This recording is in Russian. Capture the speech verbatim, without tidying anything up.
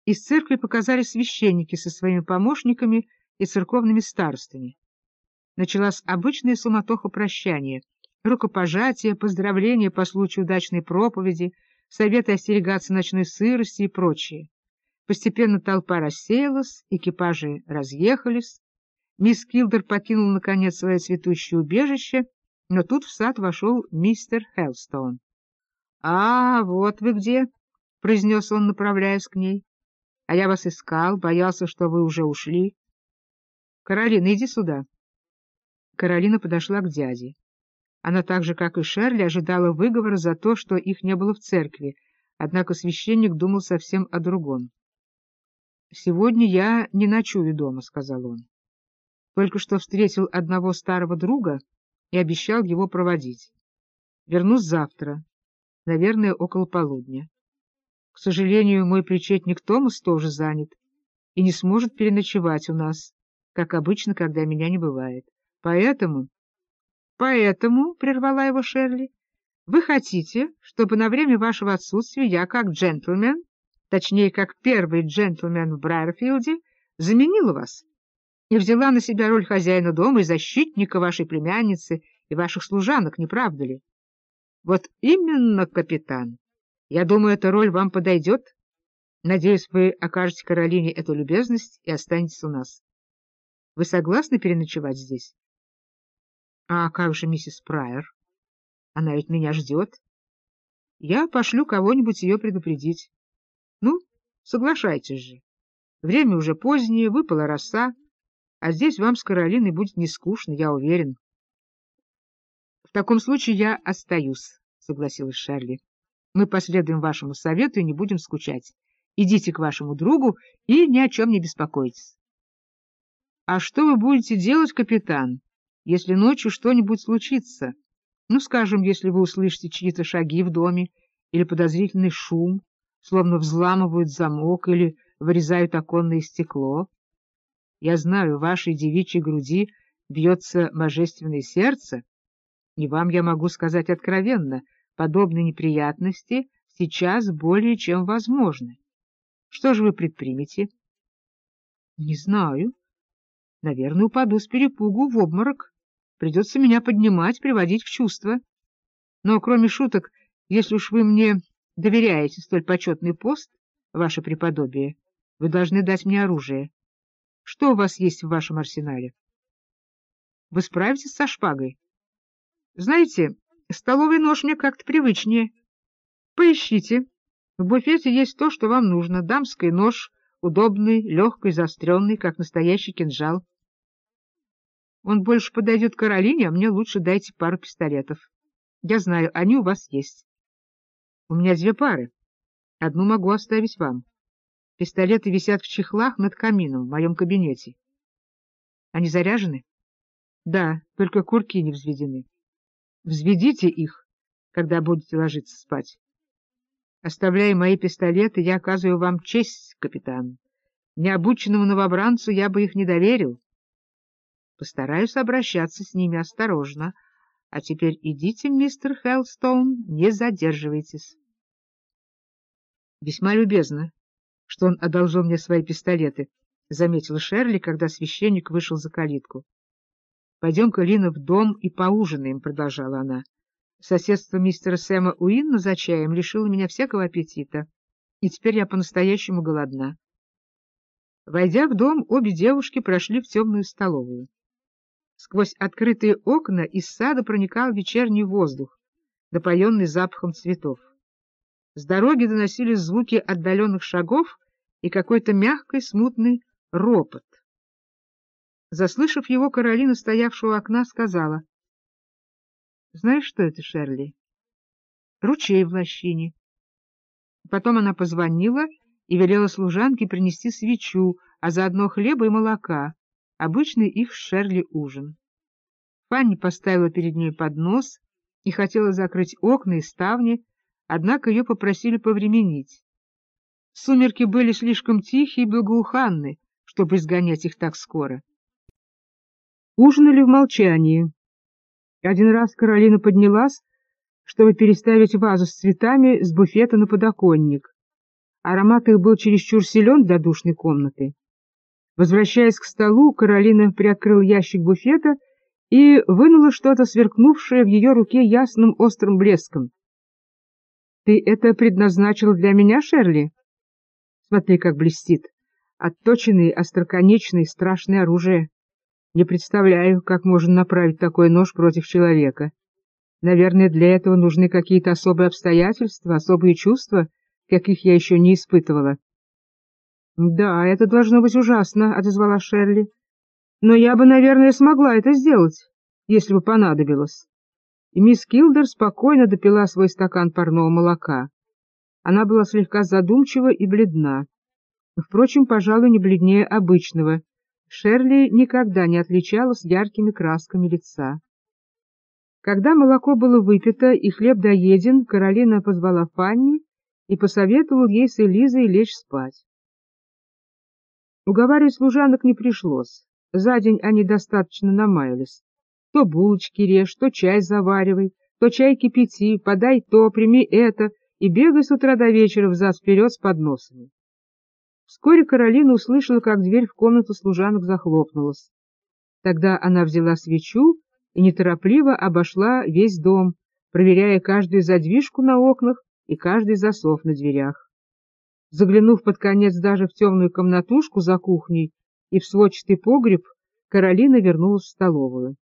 Из церкви показались священники со своими помощниками и церковными старостами. Началась обычная суматоха прощания, рукопожатия, поздравления по случаю удачной проповеди, советы остерегаться ночной сырости и прочее. Постепенно толпа рассеялась, экипажи разъехались. Мисс Килдер покинула, наконец, свое цветущее убежище, но тут в сад вошел мистер Хелстоун. — А, вот вы где! — произнес он, направляясь к ней. — А я вас искал, боялся, что вы уже ушли. — Каролина, иди сюда. Каролина подошла к дяде. Она так же, как и Шерли, ожидала выговора за то, что их не было в церкви, однако священник думал совсем о другом. — Сегодня я не ночую дома, — сказал он. Только что встретил одного старого друга и обещал его проводить. Вернусь завтра, наверное, около полудня. К сожалению, мой причетник Томас тоже занят и не сможет переночевать у нас, как обычно, когда меня не бывает. Поэтому... — Поэтому, — прервала его Шерли, — вы хотите, чтобы на время вашего отсутствия я, как джентльмен, точнее, как первый джентльмен в Брайерфилде, заменила вас и взяла на себя роль хозяина дома и защитника вашей племянницы и ваших служанок, не правда ли? Вот именно, капитан. Я думаю, эта роль вам подойдет. Надеюсь, вы окажете Каролине эту любезность и останетесь у нас. Вы согласны переночевать здесь? А как же миссис Прайер? Она ведь меня ждет. Я пошлю кого-нибудь ее предупредить. Ну, соглашайтесь же. Время уже позднее, выпала роса, а здесь вам с Каролиной будет не скучно, я уверен. — В таком случае я остаюсь, — согласилась Шерли. — Мы последуем вашему совету и не будем скучать. Идите к вашему другу и ни о чем не беспокойтесь. — А что вы будете делать, капитан, если ночью что-нибудь случится? Ну, скажем, если вы услышите чьи-то шаги в доме или подозрительный шум, словно взламывают замок или вырезают оконное стекло. Я знаю, в вашей девичьей груди бьется божественное сердце, и вам я могу сказать откровенно, подобные неприятности сейчас более чем возможны. Что же вы предпримете? — Не знаю. Наверное, упаду с перепугу в обморок. Придется меня поднимать, приводить в чувство. Но, кроме шуток, если уж вы мне доверяете столь почетный пост, ваше преподобие, вы должны дать мне оружие. Что у вас есть в вашем арсенале? Вы справитесь со шпагой? Знаете, столовый нож мне как-то привычнее. Поищите. В буфете есть то, что вам нужно. Дамский нож, удобный, легкий, заостренный, как настоящий кинжал. Он больше подойдет Каролине, а мне лучше дайте пару пистолетов. Я знаю, они у вас есть. У меня две пары. Одну могу оставить вам. Пистолеты висят в чехлах над камином в моем кабинете. Они заряжены? Да, только курки не взведены. Взведите их, когда будете ложиться спать. Оставляя мои пистолеты, я оказываю вам честь, капитан. Необученному новобранцу я бы их не доверил. Постараюсь обращаться с ними осторожно. А теперь идите, мистер Хелстоун, не задерживайтесь. Весьма любезно, что он одолжил мне свои пистолеты, — заметила Шерли, когда священник вышел за калитку. — Пойдем-ка, Лина, в дом и поужинаем, — продолжала она. Соседство мистера Сэма Уинна за чаем лишило меня всякого аппетита, и теперь я по-настоящему голодна. Войдя в дом, обе девушки прошли в темную столовую. Сквозь открытые окна из сада проникал вечерний воздух, напоенный запахом цветов. С дороги доносились звуки отдаленных шагов и какой-то мягкий, смутный ропот. Заслышав его, Каролина, стоявшая у окна, сказала: — Знаешь, что это, Шерли? — Ручей в лощине. Потом она позвонила и велела служанке принести свечу, а заодно хлеба и молока, обычный их с Шерли ужин. Фанни поставила перед ней поднос и хотела закрыть окна и ставни, однако ее попросили повременить. Сумерки были слишком тихие и благоуханны, чтобы изгонять их так скоро. Ужинали в молчании. Один раз Каролина поднялась, чтобы переставить вазу с цветами с буфета на подоконник, Аромат их был чересчур силен для душной комнаты. Возвращаясь к столу, Каролина приоткрыла ящик буфета и вынула что-то, сверкнувшее в ее руке ясным острым блеском. — Ты это предназначила для меня, Шерли? Смотри, как блестит. Отточенный, остроконечный, страшное оружие. Не представляю, как можно направить такой нож против человека. Наверное, для этого нужны какие-то особые обстоятельства, особые чувства, каких я еще не испытывала. — Да, это должно быть ужасно, — отозвала Шерли. — Но я бы, наверное, смогла это сделать, если бы понадобилось. И мисс Килдер спокойно допила свой стакан парного молока. Она была слегка задумчива и бледна. Впрочем, пожалуй, не бледнее обычного. Шерли никогда не отличалась яркими красками лица. Когда молоко было выпито и хлеб доеден, Каролина позвала Фанни и посоветовала ей с Элизой лечь спать. Уговаривать служанок не пришлось. За день они достаточно намаялись. То булочки режь, то чай заваривай, то чай кипяти, подай то, прими это, и бегай с утра до вечера взад-вперед с подносами. Вскоре Каролина услышала, как дверь в комнату служанок захлопнулась. Тогда она взяла свечу и неторопливо обошла весь дом, проверяя каждую задвижку на окнах и каждый засов на дверях. Заглянув под конец даже в темную комнатушку за кухней и в сводчатый погреб, Каролина вернулась в столовую.